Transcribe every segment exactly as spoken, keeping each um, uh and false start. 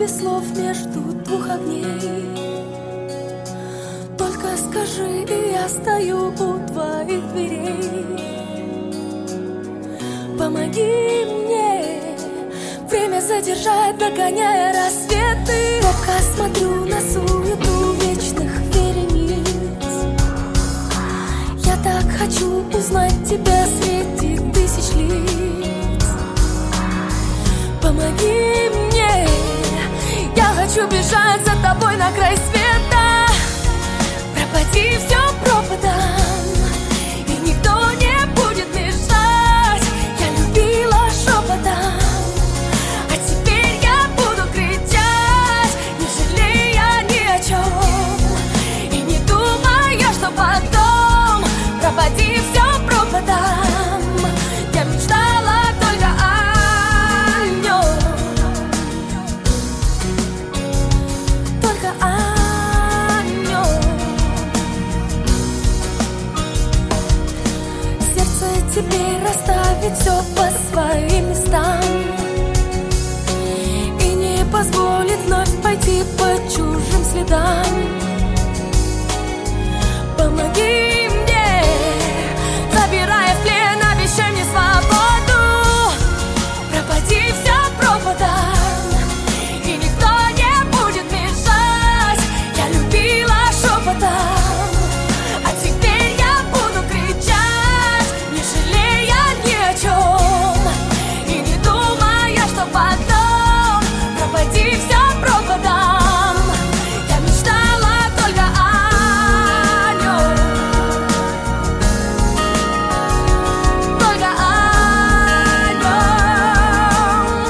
без слов между двух огней. Только скажи, и я стою у твоих дверей. Помоги мне время задержать, догоняя рассветы. Робко смотрю на суету вечных верениц. Я так хочу узнать тебя среди тысяч лиц. Помоги мне, я хочу бежать за тобой на край света. Пропади все пропадом, и никто не будет мешать. Я любила шепотом, а теперь я буду кричать, не жалея ни о чем, и не думая, что потом. Пропади все пропадом, я мечтала только о нем, только о нем. Сердце теперь расставит все по своим местам и не позволит вновь пойти по чужим следам. Помоги мне, забирая в плен, обещай мне свободу. Пропади все пропадом, и никто не будет мешать. Я любила шепотом, а теперь я буду кричать, не жалея ни о чем, и не думая, что потом. Пропади все пропадом, я мечтала только о нем, только о нем.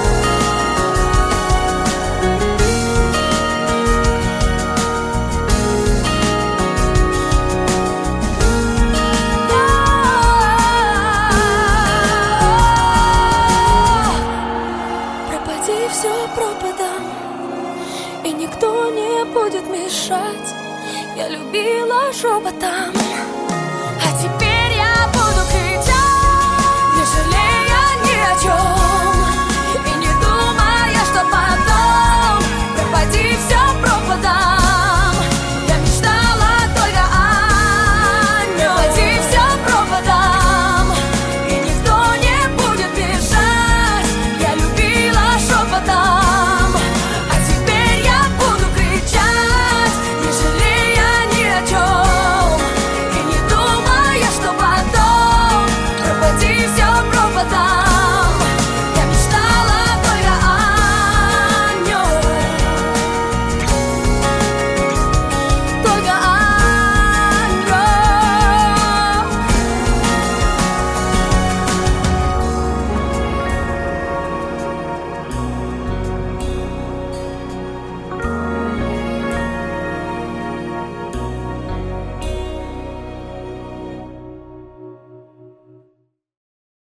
Пропади все пропадом, и никто не будет мешать. Я любила шепотом, а теперь я буду кричать, не жалея ни о чем,